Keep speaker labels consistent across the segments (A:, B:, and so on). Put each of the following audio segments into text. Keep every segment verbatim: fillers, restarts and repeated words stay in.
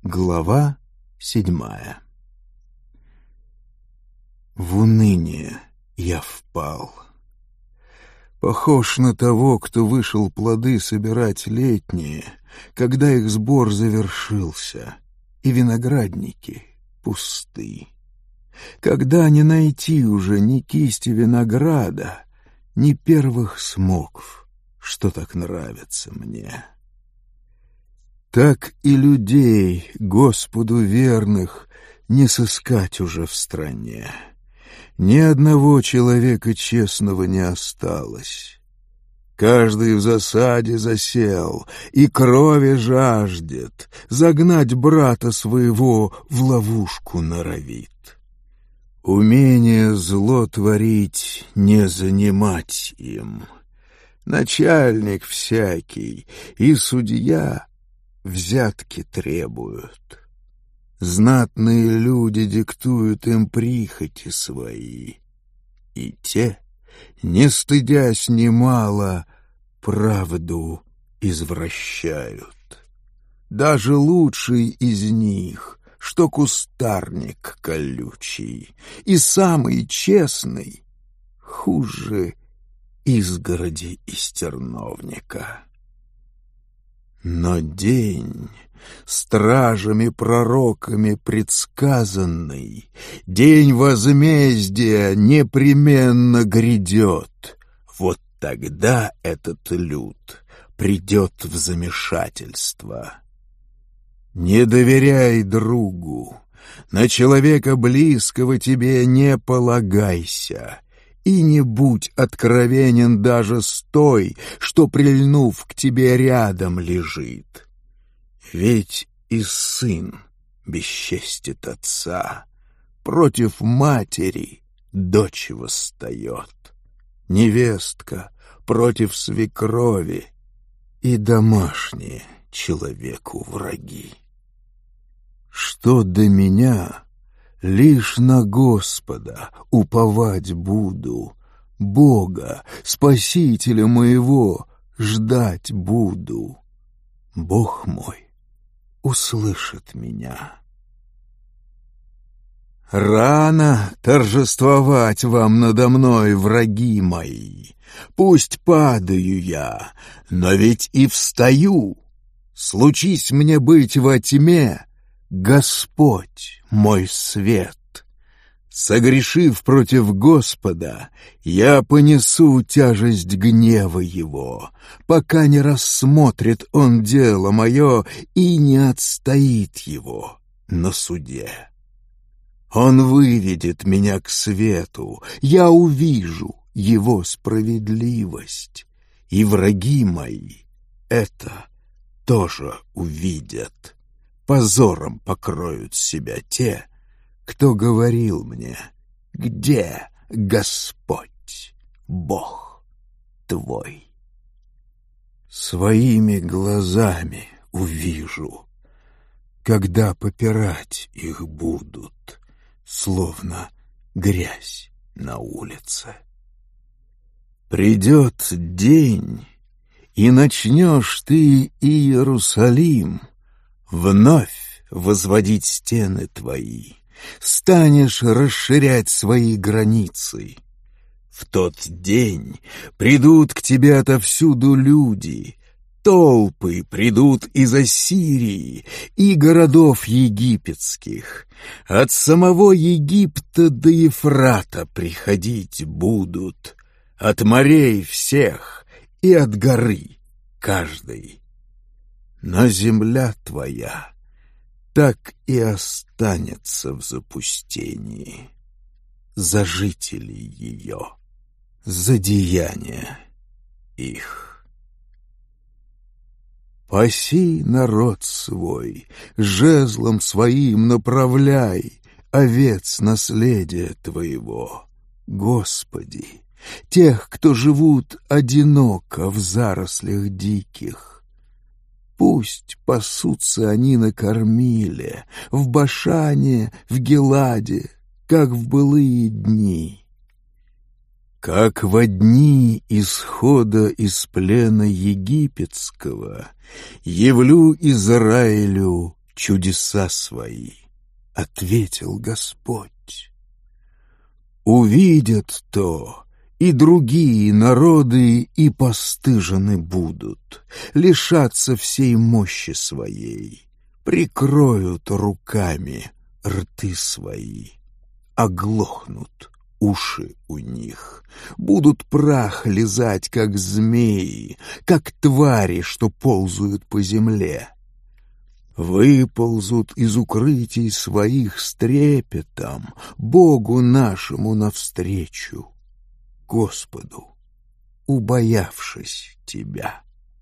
A: Глава седьмая. В уныние я впал. Похож на того, кто вышел плоды собирать летние, когда их сбор завершился, и виноградники пусты. Когда не найти уже ни кисти винограда, ни первых смокв, что так нравится мне. Так и людей, Господу верных, не сыскать уже в стране. Ни одного человека честного не осталось. Каждый в засаде засел и крови жаждет, загнать брата своего в ловушку норовит. Умение зло творить не занимать им. Начальник всякий и судья взятки требуют. Знатные люди диктуют им прихоти свои, и те, не стыдясь немало, правду извращают. Даже лучший из них, что кустарник колючий, и самый честный, хуже изгороди из терновника. Но день, стражами-пророками предсказанный, день возмездия непременно грядет. Вот тогда этот люд придет в замешательство. Не доверяй другу, на человека близкого тебе не полагайся, и не будь откровенен даже с той, что, прильнув к тебе, рядом лежит. Ведь и сын бесчестит отца, против матери дочь восстает, невестка против свекрови, и домашние человеку враги. Что до меня, лишь на Господа уповать буду, Бога, Спасителя моего, ждать буду. Бог мой услышит меня. Рано торжествовать вам надо мной, враги мои. Пусть падаю я, но ведь и встаю. Случись мне быть во тьме, Господь мой свет. Согрешив против Господа, я понесу тяжесть гнева Его, пока не рассмотрит Он дело мое и не отстоит его на суде. Он выведет меня к свету, я увижу Его справедливость, и враги мои это тоже увидят. Позором покроют себя те, кто говорил мне: где Господь, Бог твой? Своими глазами увижу, когда попирать их будут, словно грязь на улице. Придет день, и начнешь ты, Иерусалим, вновь возводить стены твои, станешь расширять свои границы. В тот день придут к тебе отовсюду люди, толпы придут из Ассирии и городов египетских. От самого Египта до Ефрата приходить будут, от морей всех и от горы каждой. Но земля твоя так и останется в запустении, за жителей ее, за деяния их. Паси народ свой, жезлом своим направляй овец наследия твоего, Господи, тех, кто живут одиноко в зарослях диких. Пусть пасутся они на Кормиле, в Башане, в Гиладе, как в былые дни. Как во дни исхода из плена египетского явлю Израилю чудеса свои, — ответил Господь. Увидят то, и другие народы и постыжены будут, лишатся всей мощи своей, прикроют руками рты свои, оглохнут уши у них, будут прах лизать, как змеи, как твари, что ползают по земле. Выползут из укрытий своих с трепетом Богу нашему навстречу, Господу, убоявшись Тебя.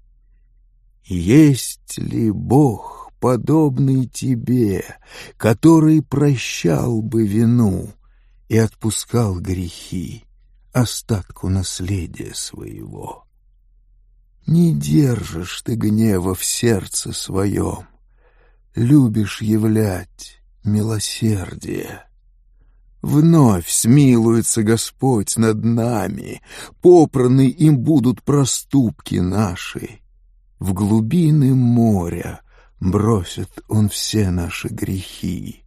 A: Есть ли Бог, подобный Тебе, который прощал бы вину и отпускал грехи остатку наследия своего? Не держишь ты гнева в сердце своем, любишь являть милосердие. Вновь смилуется Господь над нами, попраны им будут проступки наши. В глубины моря бросит Он все наши грехи.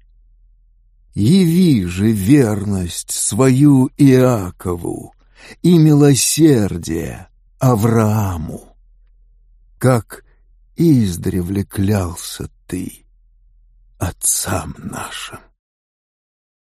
A: Яви же верность свою Иакову и милосердие Аврааму, как издревле клялся ты отцам нашим.